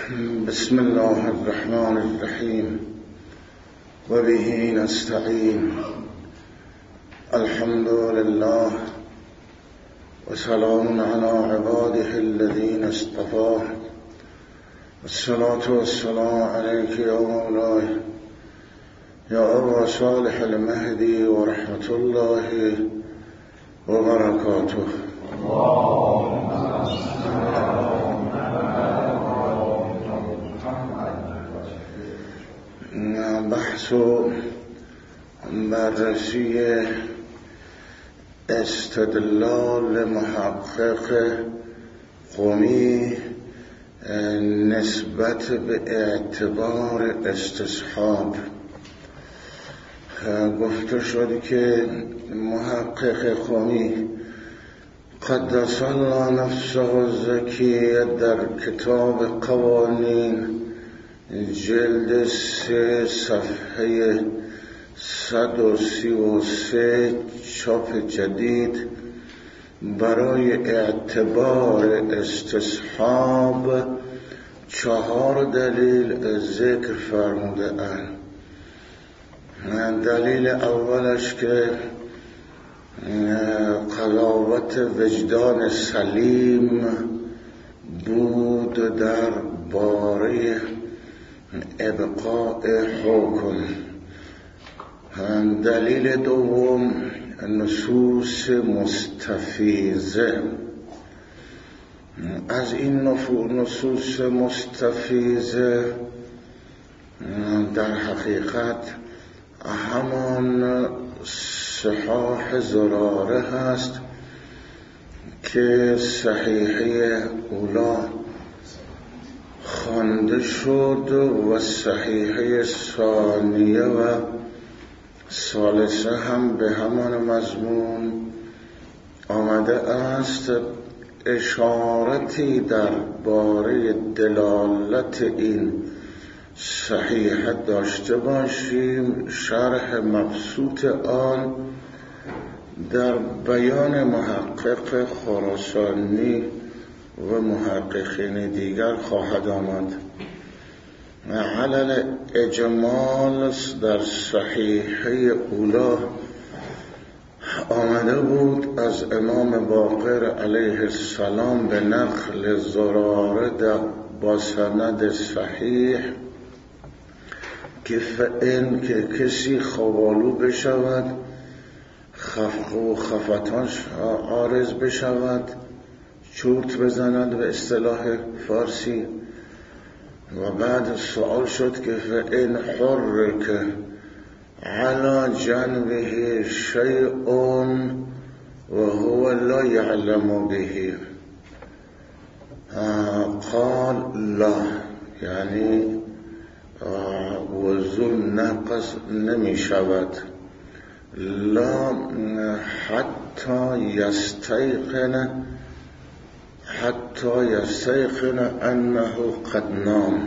بسم الله الرحمن الرحیم و به نستعین. الحمد لله و سلام علی عباده الذین اصطفاه. الصلاة والسلام علیک یا مولاي یا ابا صالح المهدی و رحمت الله و برکاته. بحث و بررسی استدلال محقق قمی نسبت به اعتبار استصحاب. گفته شد که محقق قمی قدس الله نفسه الزکیه در کتاب قوانین جلد 3 صفحه 133 چاپ جدید برای اعتبار استصحاب 4 دلیل ذکر فرموده اند. دلیل اولش که قضاوت وجدان سلیم بود در باره ابقاء حکم. دلیل دوم نصوص مستفیضه. از این نصوص مستفیضه در حقیقت همان صحاح زراره هست که صحیحه اولا خوانده شد و صحیحه ثانیه و ثالثه هم به همان مضمون آمده است. اشارتی در باره دلالت این صحیحه داشته باشیم. شرح مبسوط آن در بیان محقق خراسانی و محققین دیگر خواهد آمد. علل اجمال در صحیحه اولا آمده بود از امام باقر علیه السلام به نقل زراره با سند صحیح که فإن که کسی خوالو بشود، خفق و خفتان عارض بشود، چورت بزند به اصطلاح فارسی. و بعد سوال شد که فإن حرک علی جنبه شیء و هو لا یعلم به قال لا، یعنی وضو نقض نمی شود. لا حتی یستیقن انه قد نام،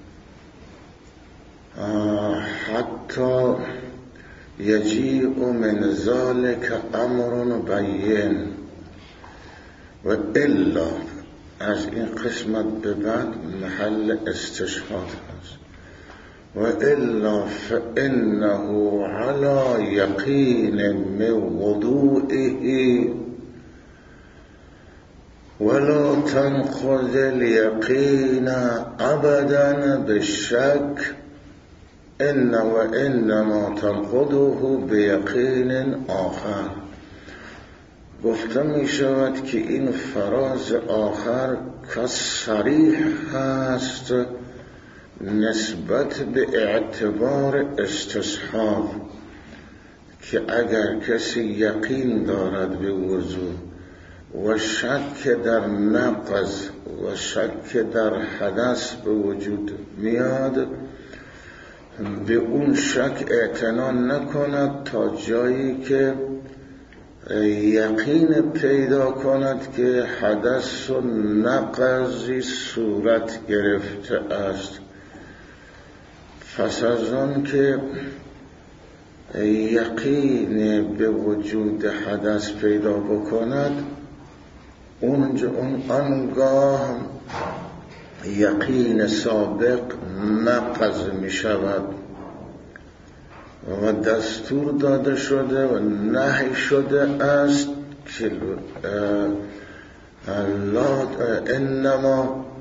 حتی یجیء من ذلك امر بین. و الا از این قسمت به بعد محل استشهاد است. و الا فانه على یقین من وضوئه ولا تنقض اليقين ابدا بالشك ان وانما تنقضه بيقين آخر. گفته می شود که این فراز آخر که صریح هست نسبت به اعتبار استصحاب، که اگر کسی یقین دارد به وضو و شک در نقض و شک در حدث به وجود میاد، به اون شک اعتنا نکند تا جایی که یقین پیدا کند که حدث و نقضی صورت گرفته است. پس از آن که یقین به وجود حدث پیدا بکند، اون آنگاه یقین سابق نقض می شود و دستور داده شده و نهی شده است که انما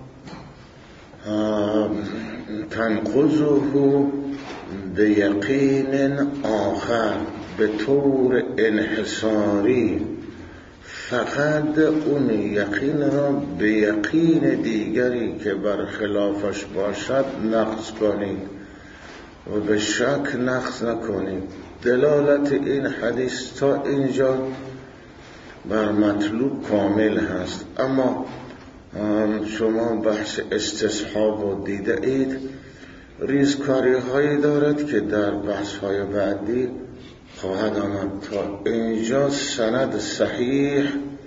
تنقضه به یقین آخر، به طور انحصاری فقط اون یقین را به یقین دیگری که برخلافش باشد نقض کنید و به شک نقض نکنید. دلالت این حدیث تا اینجا بر مطلوب کامل هست. اما شما بحث استصحاب رو دیده اید، ریزکاری هایی دارد که در بحث های بعدی خواهد آمد. تا اینجا سند صحیح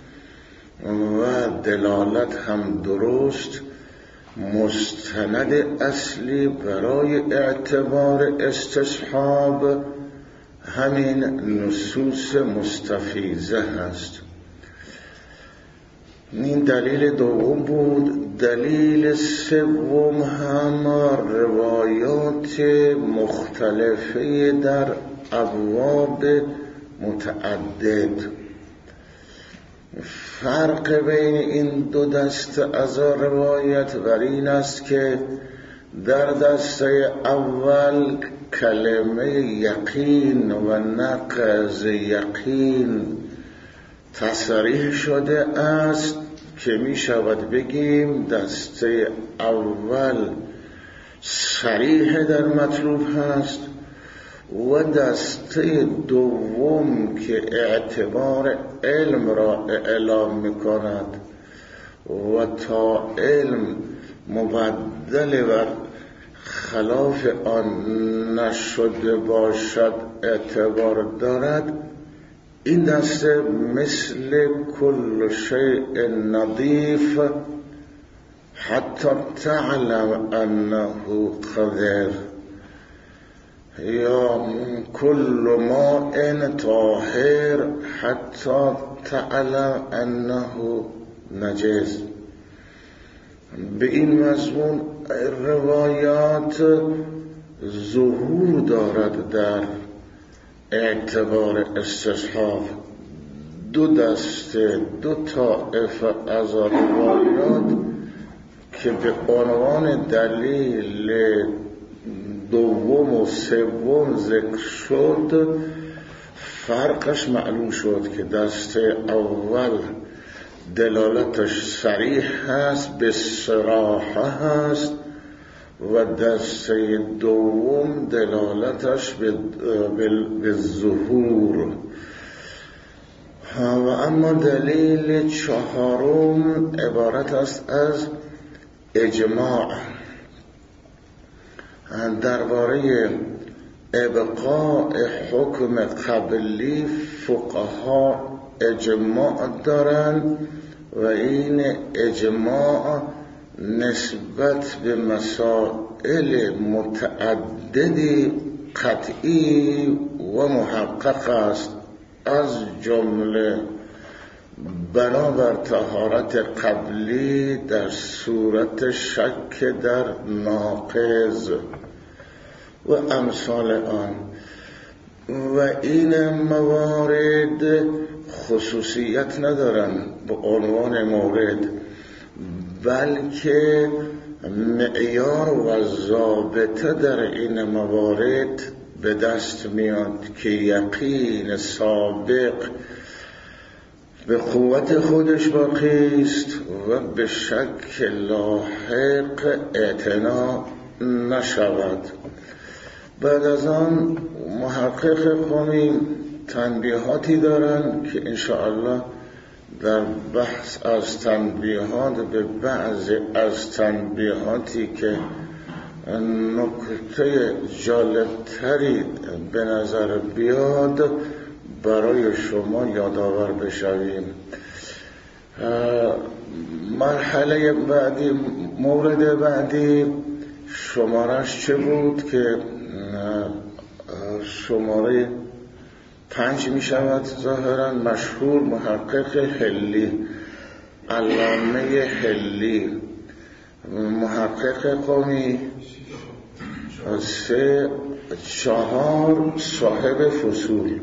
و دلالت هم درست، مستند اصلی برای اعتبار استصحاب همین نصوص مستفیضه هست. این دلیل دوم بود. دلیل سوم هم روایات مختلفه در ابواب متعدد. فرق بین این دو دسته از روایت بر این است که در دسته اول کلمه یقین و نقض یقین تصریح شده است که می شود بگیم دسته اول صریح در مطلوب هست و دسته دوم که اعتبار علم را اعلام می کند و تا علم مبدل و خلاف آن نشده باشد اعتبار دارد. این دسته مثل کل شیء نظیف حتی تعلم انه قذر، یا کل ماء طاهر حتی تعلم انه نجس. به این مضمون روایات ظهور دارد در اعتبار استصحاب. دو دسته، دو طائفه از روایات که به عنوان دلیل دوم و سوم ذکر شد فرقش معلوم شد که دسته اول دلالتش صریح هست، به صراحه هست و دسته دوم دلالتش به ظهور. و اما دلیل چهارم عبارت است از اجماع. درباره ابقاء حکم قبلی فقها اجماع دارند و این اجماع نسبت به مسائل متعددی قطعی و محقق است، از جمله بنابر طهارت قبلی در صورت شک در ناقض و امثال آن. و این موارد خصوصیت ندارند به عنوان مورد، بلکه معیار و ضابطه در این موارد به دست میاد که یقین سابق به قوت خودش باقی است و به شک لاحق اعتنا نشود. بعد از آن محقق قومی تنبیهاتی دارند که انشاءالله در بحث از تنبیهات به بعض از تنبیهاتی که نکته جالبتری به نظر بیاد برای شما یادآور بشویم. مرحله بعدی، مورد بعدی شمارش چه بود که شماره 5 می شود ظاهرا مشهور محقق حلی، علامه حلی، محقق قمی، 3 4 صاحب فصول.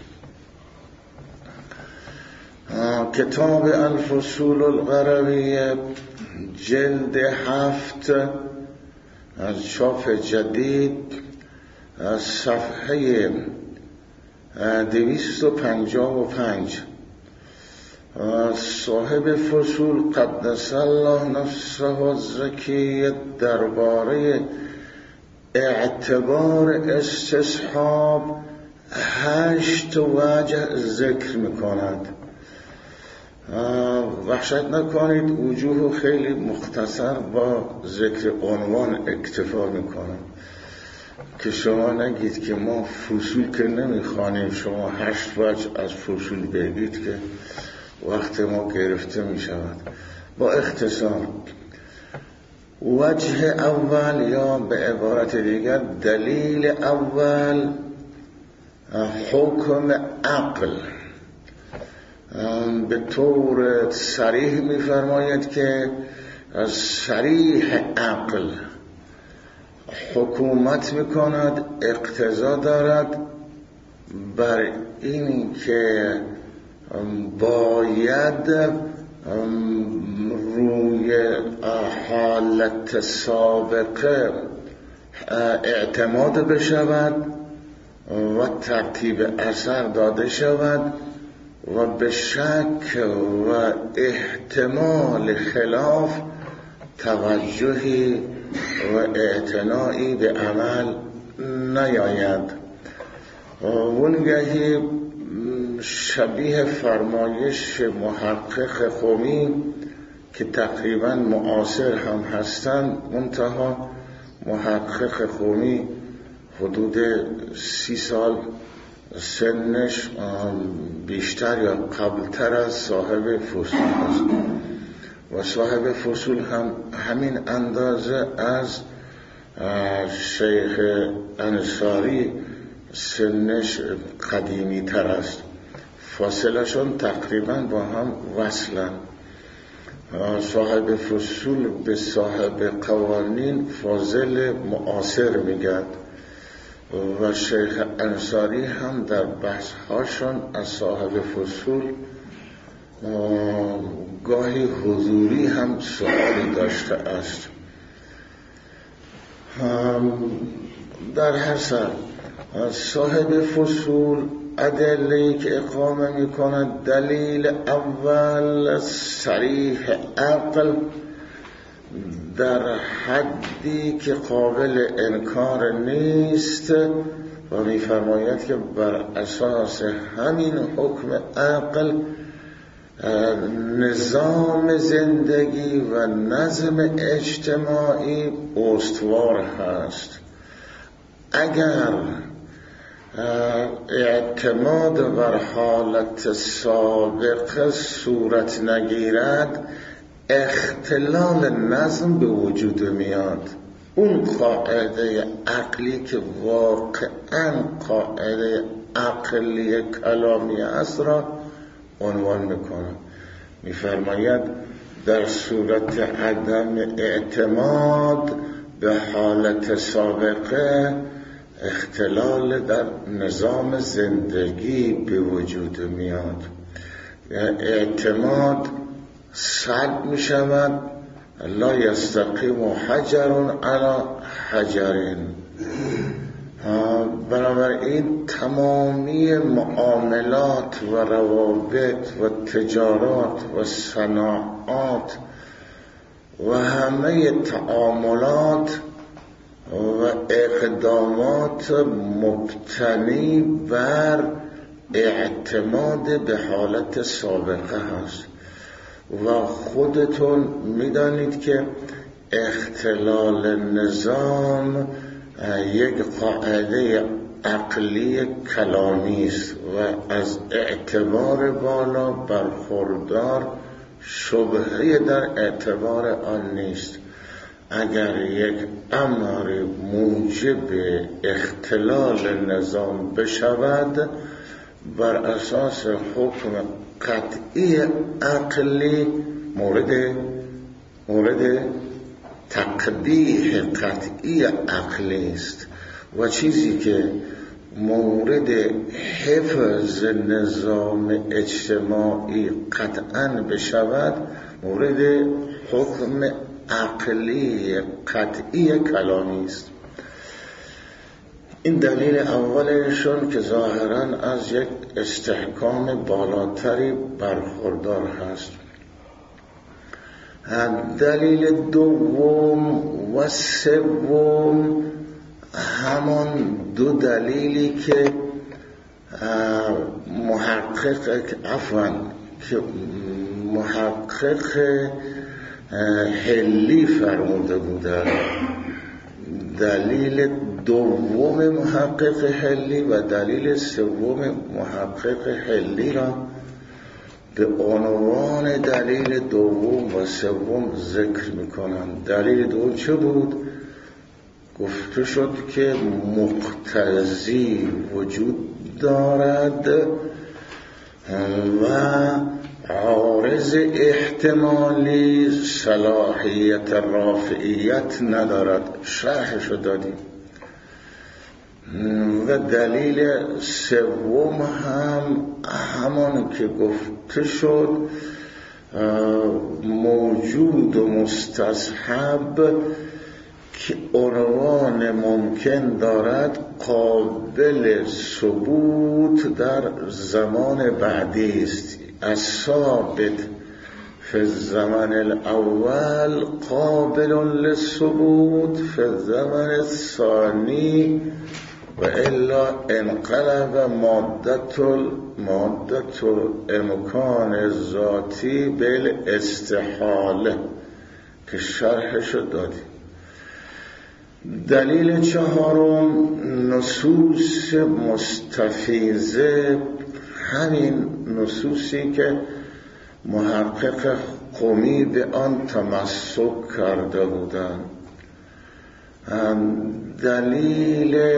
کتاب الفصول القرویه جلد 7 از چاپ جدید، از صفحه 255. صاحب فصول قدس الله نفسه الزکی درباره اعتبار استصحاب 8 وجه ذکر میکند. وحشت نکنید، وجوه خیلی مختصر با ذکر عنوان اکتفا میکنم که شما نگید که ما فصول که نمیخوانیم، شما 8 وجه از فصول بگید که وقت ما گرفته میشود. با اختصار، وجه اول یا به عبارت دیگر دلیل اول حکم عقل. به طور صریح می‌فرماید که از صریح عقل حکومت می‌کند، اقتضا دارد بر این که باید روی حالت سابقه اعتماد بشود و ترتیب اثر داده شود و به شک و احتمال خلاف توجهی و اعتنایی به عمل نیاید. اونگهی شبیه فرمایش محقق قمی که تقریبا معاصر هم هستند، منتها محقق قمی حدود 30 سال سنش بیشتر یا قبلتر از صاحب فصول است و صاحب فصول هم همین اندازه از شیخ انصاری سنش قدیمی تر است. فاصلشون تقریبا با هم وصلن. صاحب فصول به صاحب قوانین فاضل معاصر میگن و شیخ انصاری هم در بحث‌هاشون از صاحب فصول گاهی حضوری هم سوالی داشته است. در هر سر صاحب فصول ادله‌ای که اقامه می‌کند، دلیل اول صریح عقل در حدی که قابل انکار نیست و می‌فرماید که بر اساس همین حکم عقل نظام زندگی و نظم اجتماعی استوار هست. اگر اعتماد بر حالت سابقه صورت نگیرد، اختلال نظم به وجود میاد. اون قاعده عقلی که واقعا قاعده عقلی کلامی است را عنوان میکنه. میفرماید در صورت عدم اعتماد به حالت سابقه اختلال در نظام زندگی به وجود میاد. اعتماد سلب می شود. لا یستقیم حجر علی حجر. بنابراین تمامی معاملات و روابط و تجارات و صناعات و همه تعاملات و اقدامات مبتنی بر اعتماد به حالت سابقه هست و خودتون میدانید که اختلال نظام یک قاعده عقلی کلامی است و از اعتبار بالا برخوردار، شبهه در اعتبار آن نیست. اگر یک امر موجب اختلال نظام بشود، بر اساس حکم قطعی عقلی مورد تقبیح قطعی عقلی است و چیزی که مورد حفظ نظام اجتماعی قطعاً بشود مورد حکم عقلی قطعی کلامی است. این دلیل اولشون که ظاهراً از یک استحکام بالاتری برخوردار هست. دلیل دوم و سوم همان دو دلیلی که محقق حلی فرموده بودند. دلیل دوم محقق حلی و دلیل سوم محقق حلی را به عنوان دلیل دوم و سوم ذکر میکنند. دلیل دوم چه بود؟ گفته شد که مقتضی وجود دارد و عارض احتمالی صلاحیت رافعیت ندارد. شرحشو دادیم. و دلیل سوم هم همان که گفته شد موجود و مستصحب که عنوان ممکن دارد قابل ثبوت در زمان بعدی است. الثابت فی الزمن الاول قابل للثبوت فی الزمن الثانی و الا انقلب مادة الامکان ذاتی بالاستحاله که شرحشو دادیم. دلیل چهارم نصوص مستفیضه، همین نصوصی که محقق قمی به آن تمسک کرده بودند. دلیل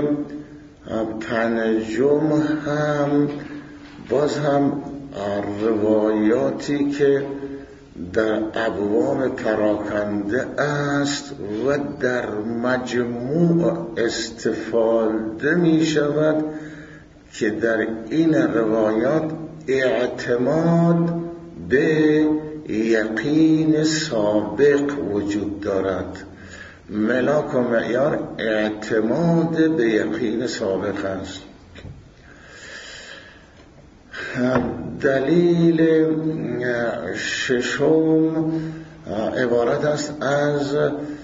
پنجم هم باز هم روایاتی که در ابواب پراکنده است و در مجموع استفاده می شود که در این روایات اعتماد به یقین سابق وجود دارد. ملاک و معیار اعتماد به یقین سابق است. دلیل ششم عبارت است از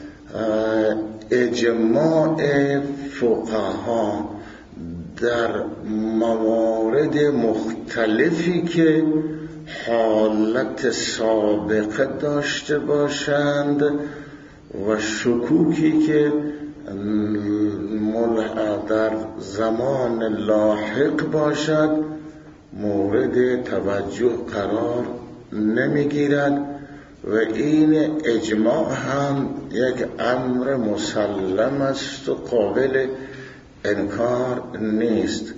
اجماع فقها در موارد مختلفی که حالت سابقه داشته باشند و شکوکی که در زمان لاحق باشد مورد توجه قرار نمیگیرد و این اجماع هم یک امر مسلم است و قابل انکار نیست.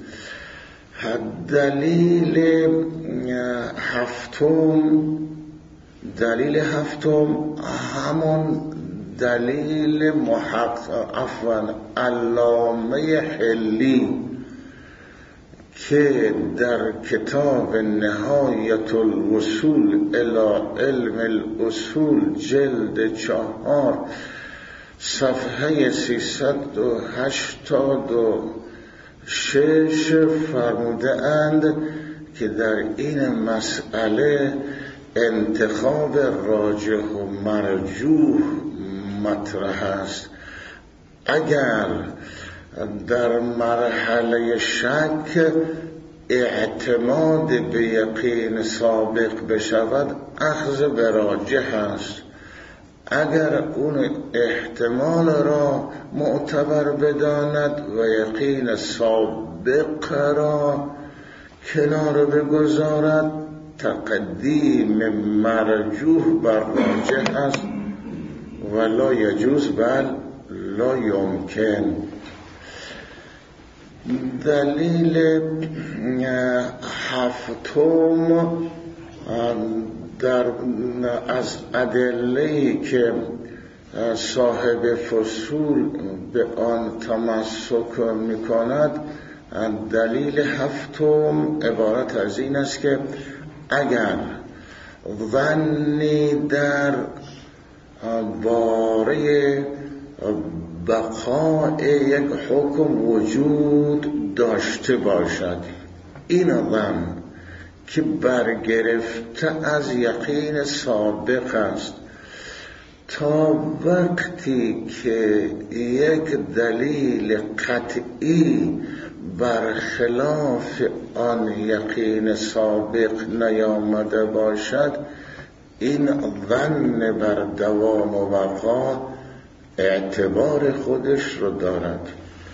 دلیل هفتم همون دلیل علامه حلی که در کتاب نهایت الوصول الی علم الاصول جلد 4 صفحه 386 فرموده اند که در این مسئله انتخاب راجح و مرجوح مطرح است. اگر در مرحله شک اعتماد به یقین سابق بشود اخذ به راجح است. اگر اون احتمال را معتبر بداند و یقین سابق را کنار بگذارد تقدیم مرجوح بر راجح است و لا یجوز بل لا یمکن. دلیل هفتم از ادله‌ای که صاحب فصول به آن تمسک می کند. دلیل هفتم عبارت از این است که اگر ظنی در باره بقای یک حکم وجود داشته باشد، این ظن که برگرفته از یقین سابق است، تا وقتی که یک دلیل قطعی برخلاف آن یقین سابق نیامده باشد، این ظن بر دوام و بقا اعتبار خودش رو دارد.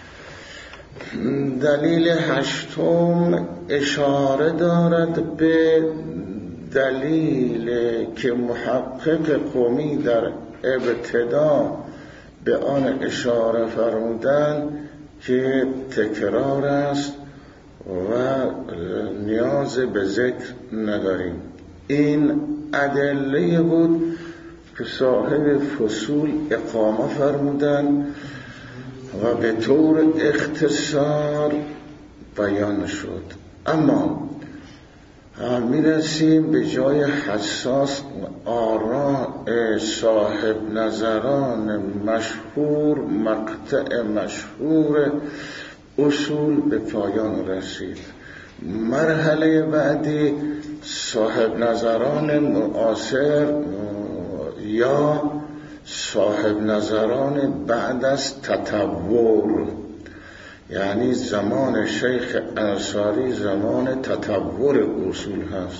دلیل هشتم اشاره دارد به دلیل که محقق قمی در ابتدا به آن اشاره فرمودند که تکرار است و نیاز به ذکر نداریم. این ادله بود که صاحب فصول اقامه فرمودند و به طور اختصار بیان شد. اما میرسیم به جای حساس آراء صاحب نظران مشهور، مقطع مشهور اصول به پایان رسید. مرحله بعدی صاحب نظران معاصر یا صاحب نظران بعد از تطور، یعنی زمان شیخ انصاری زمان تطور اصول هست.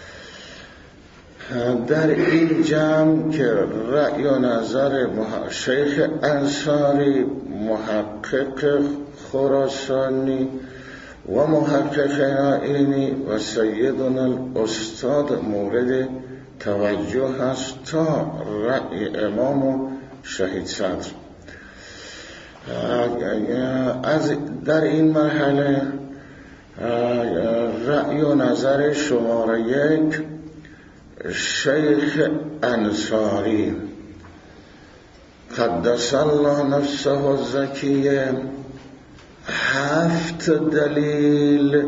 در این جمع که رأی و نظر شیخ انصاری، محقق خراسانی و محقق نائینی و سیدنا الاستاد مورد توجه هست تا رأی امام و شهید صدر. در این مرحله رأی و نظر شماره 1 شیخ انصاری قدس الله نفسه الزکیه 7 دلیل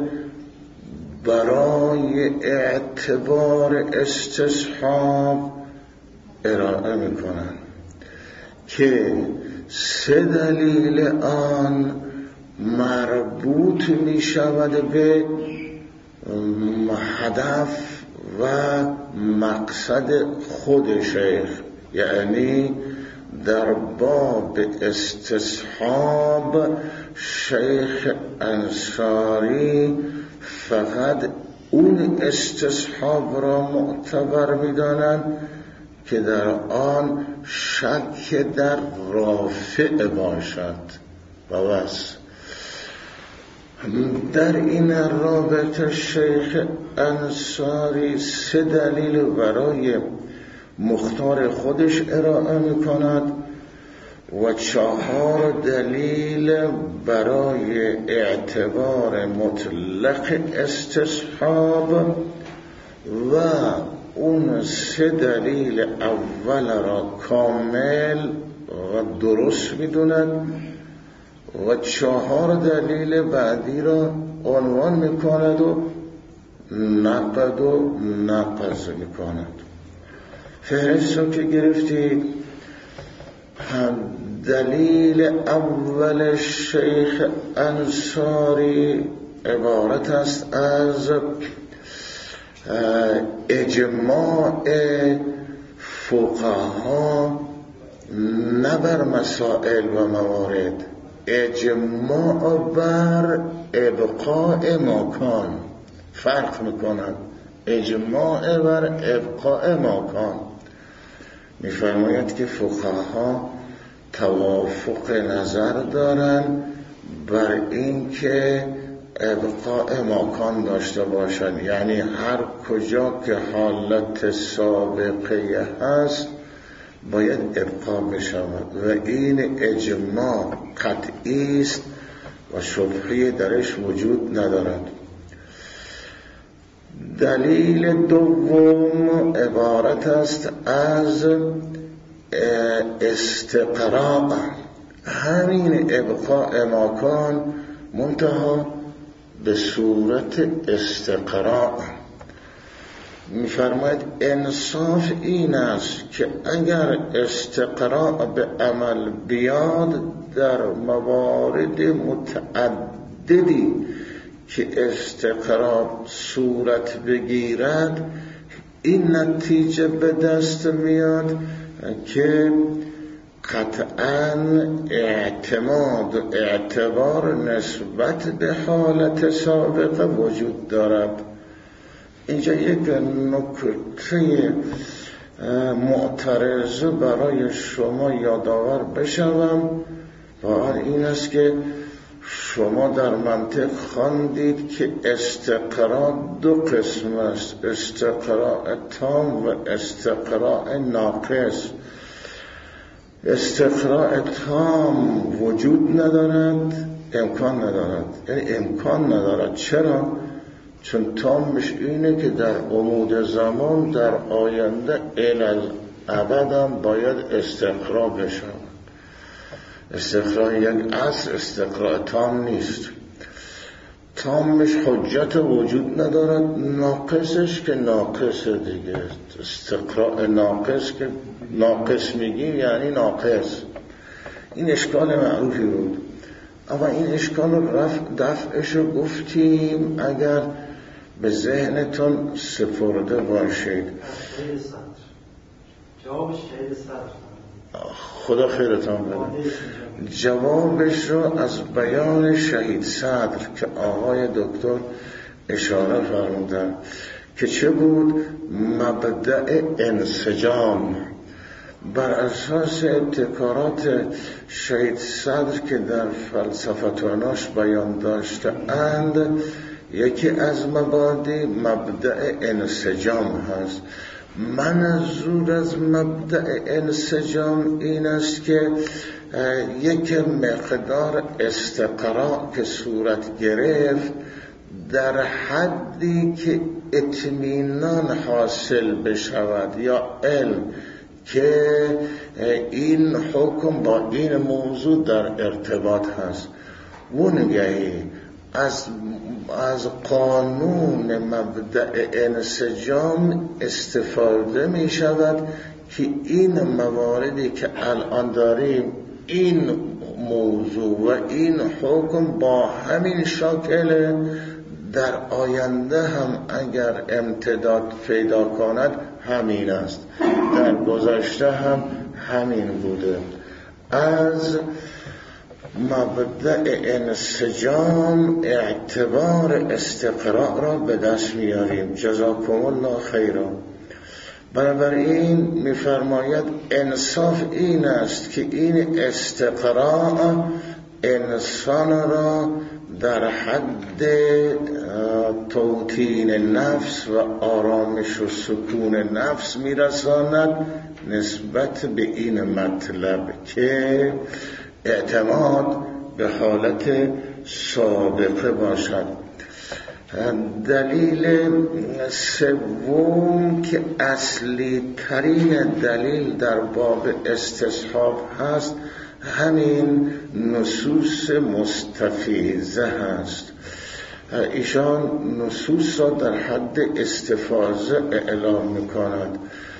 برای اعتبار استصحاب ارائه میکنند که 3 دلیل آن مربوط می شود به هدف و مقصد خود شیخ، یعنی در باب استصحاب شیخ انصاری فقط اون استصحاب را معتبر می دانند که در آن شک در رافع باشد و بس. در این رابطه شیخ انصاری 3 دلیل برای مختار خودش ارائه می کند و 4 دلیل برای اعتبار مطلق استصحاب و اون 3 دلیل اول را کامل و درست می‌دونند و 4 دلیل بعدی را عنوان می‌کند و نقد و نقض می‌کند. فهرست رو که گرفتید، دلیل اول شیخ انصاری عبارت است از اجماع فقها نه بر مسائل و موارد، اجماع بر ابقاء مکان. فرق میکنند اجماع بر ابقاء مکان. میفرماید که فقها توافق نظر دارند بر این که ابقاء مکان داشته باشند، یعنی هر کجا که حالت سابقه هست باید ابقا بشود و این اجماع قطعی است و شبهه درش وجود ندارد. دلیل دوم عبارت است از استقراء، همین ابقاء ماکان منتها به صورت استقراء. می‌فرماید انصاف این است که اگر استقراء به عمل بیاد در موارد متعددی که استقراء صورت بگیرد، این نتیجه به دست میاد که قطعاً اعتماد و اعتبار نسبت به حالت سابقه وجود دارد. اینجا یک نکته معترضه برای شما یادآور بشوم و آن این است که شما در منطق خواندید که استقراء دو قسم است، استقراء تام و استقراء ناقص. استقراء تام وجود ندارد، امکان ندارد، یعنی امکان ندارد. چرا؟ چون تامش اینه که در عمود زمان در آینده الالابد هم باید استقراء بشود. استقراء یک اصل، استقراء تام نیست. تامش حجت وجود ندارد، ناقصش که ناقص دیگه. استقراء ناقص که ناقص میگیم یعنی ناقص. این اشکال معروفی بود، اما این اشکال رو دفعش رو گفتیم اگر به ذهنتون سپرده باشید. جوابش خیلی صدر، خدا خیرتان بده. جوابش رو از بیان شهید صدر که آقای دکتر اشاره فرمودن که چه بود؟ مبدأ انسجام. بر اساس ابتکارات شهید صدر که در فلسفتاناش بیان داشته اند، یکی از مبادی مبدأ انسجام هست. منظور از مبدأ انسجام این است که یک مقدار استقراء که صورت گرفت در حدی که اطمینان حاصل بشود یا علم که این حکم با این موضوع در ارتباط هست، ونگهی از قانون مبدأ انسجام استفاده می شود که این مواردی که الان داریم، این موضوع و این حکم با همین شکل در آینده هم اگر امتداد پیدا کند همین است، در گذشته هم همین بوده. از مبدأ انسجام اعتبار استقراء را به دست میاریم. جزاکم الله خیرا. بنابراین میفرماید انصاف این است که این استقراء انسان را در حد توطین نفس و آرامش و سکون نفس میرساند نسبت به این مطلب که اعتماد به حالت سابقه باشد. دلیل سوم که اصلی ترین دلیل در باب استصحاب هست، همین نصوص مستفیضه هست. ایشان نصوص را در حد استفاضه اعلام می‌کند.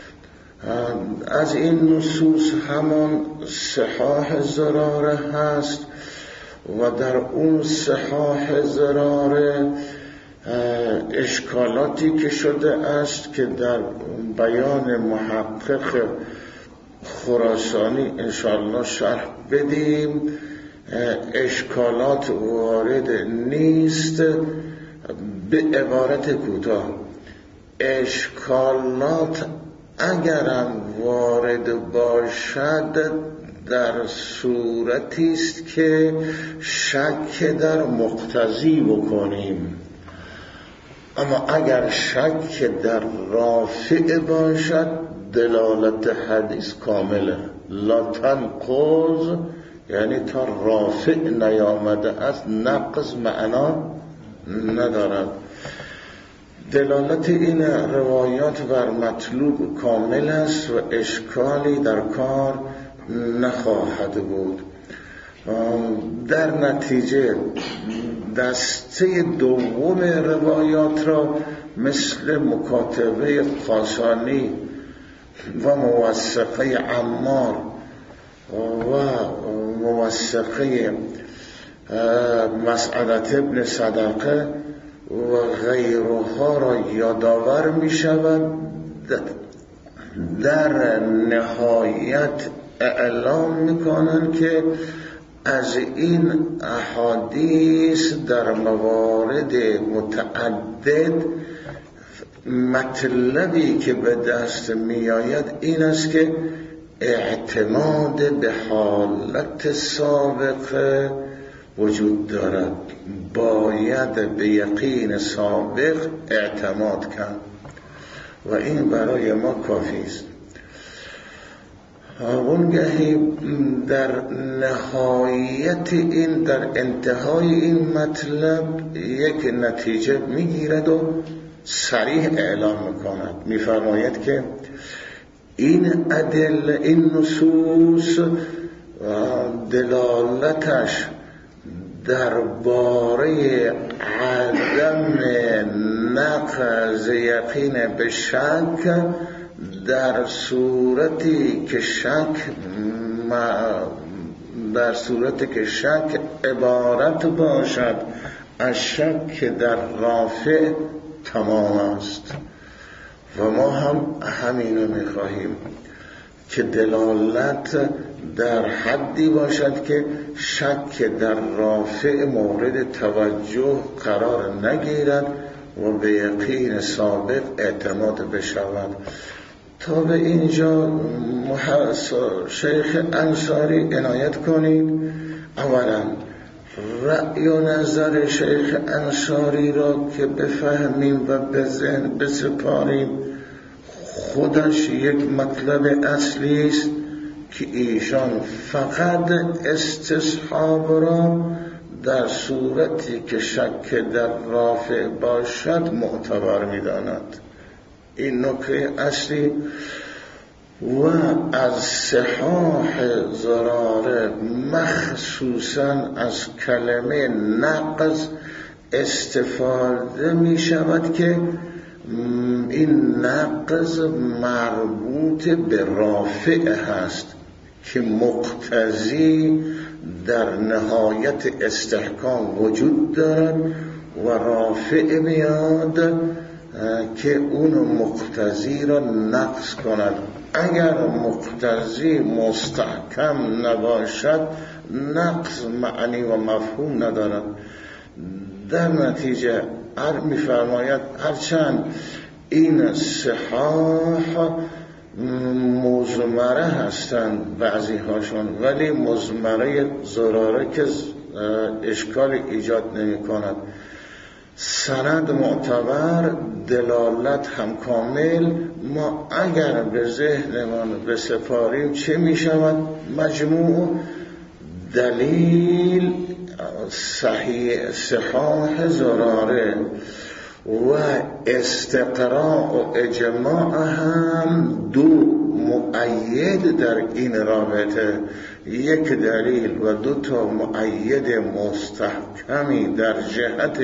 از این نصوص همان صحاح ضراره هست و در اون صحاح ضراره اشکالاتی که شده است که در بیان محقق خراسانی انشاءالله شرح بدیم. اشکالات وارد نیست. به عبارت کوتاه، اشکالات اگرم وارد باشد در صورتی است که شک در مقتضی بکنیم، اما اگر شک در رافع باشد دلالت حدیث کامله. لا تنقض یعنی تا رافع نیامده است نقض معنا ندارد. دلالت این روایات بر مطلوب کامل است و اشکالی در کار نخواهد بود. در نتیجه دسته دوم روایات را مثل مکاتبه قاسانی و موثقه عمار و موثقه مسعدة ابن صدقه و غیرها را یادآور می شود. در نهایت اعلام می کنند که از این احادیث در موارد متعدد مطلبی که به دست می آید این است که اعتماد به حالت سابقه وجود دارد، باید به یقین سابق اعتماد کرد و این برای ما کافی است. اونگهی در نهایت این، در انتهای این مطلب یک نتیجه میگیرد و صریح اعلام میکند، میفرماید که این ادله، این نصوص دلالتش درباره عدم نقض یقین به شک در صورتی که شک عبارت باشد از شک در رافع تمام است. و ما هم همینو میخواهیم که دلالت در حدی باشد که شک در رافع مورد توجه قرار نگیرد و به یقین سابق اعتماد بشود. تا به اینجا شیخ انصاری عنایت کنید. اولا رأی و نظر شیخ انصاری را که بفهمیم و به ذهن بسپاریم، خودش یک مطلب اصلی است که ایشان فقط استصحاب را در صورتی که شک در رافع باشد معتبر می‌داند. این نکته اصلی. و از صحاح زراره مخصوصا از کلمه نقض استفاده می شود که این نقض مربوط به رافع هست که مقتضی در نهایت استحکام وجود دارد و رافع میاد که اون مقتضی را نقض کند. اگر مقتضی مستحکم نباشد نقض معنی و مفهوم ندارد. در نتیجه می‌فرماید هرچند این صحاح مضمره هستند بعضی هاشون، ولی مضمره زراره که اشکال ایجاد نمی کند، سند معتبر، دلالت هم کامل. ما اگر به ذهنمان بسپاریم چه می شود؟ مجموع دلیل صحیح صحاح زراره و استقراء و اجماع هم دو مؤید در این رابطه، یک دلیل و دو تا مؤید مستحکمی در جهت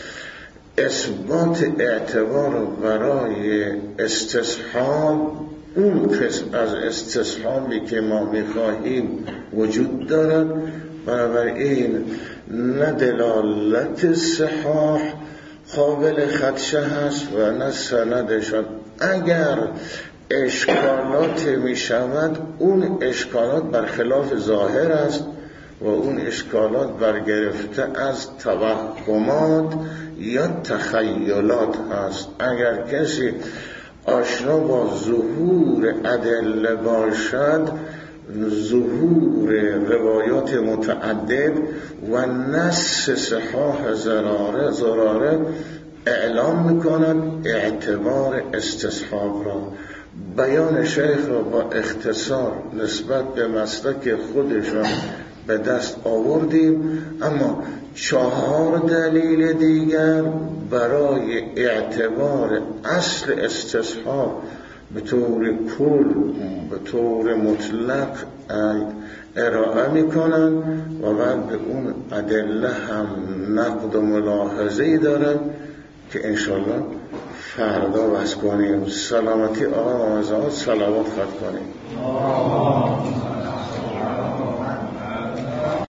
اثبات اعتبار برای استصحاب. اون قسم از استصحابی که ما میخواهیم وجود دارد، بنابراین نه دلالت صحاح قابل خدشه هست و نه سندشان. اگر اشکالات می شود اون اشکالات برخلاف ظاهر است و اون اشکالات برگرفته از توهمات یا تخیلات هست. اگر کسی آشنا با ظهور ادله باشد، ظهور روایات متعدد و نص صحاح زراره اعلام میکند اعتبار استصحاب را. بیان شیخ را با اختصار نسبت به مسلک خودشان به دست آوردیم. اما 4 دلیل دیگر برای اعتبار اصل استصحاب به طور کل، به طور مطلق ارائه میکنن و بعد به اون ادله هم نقد و ملاحظه‌ای دارن که انشالله فردا بس کنیم. سلامتی آقا آزاد صلوات خط کنیم.